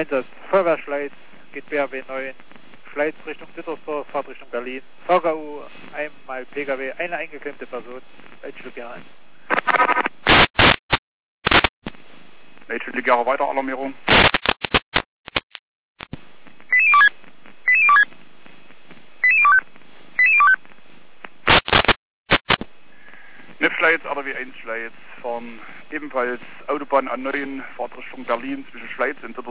Einsatz Feuerwehrschleiz, geht BRW 9, Schleiz Richtung Dittersdorf, Fahrt Richtung Berlin. VKU, einmal PKW, eine eingeklemmte Person, Leitstückjahre 1. Leitstückjahre weiter, Alarmierung. Schleiz, RW 1 Schleiz, fahren ebenfalls Autobahn A9, Fahrt Richtung Berlin zwischen Schleiz und Dittersdorf.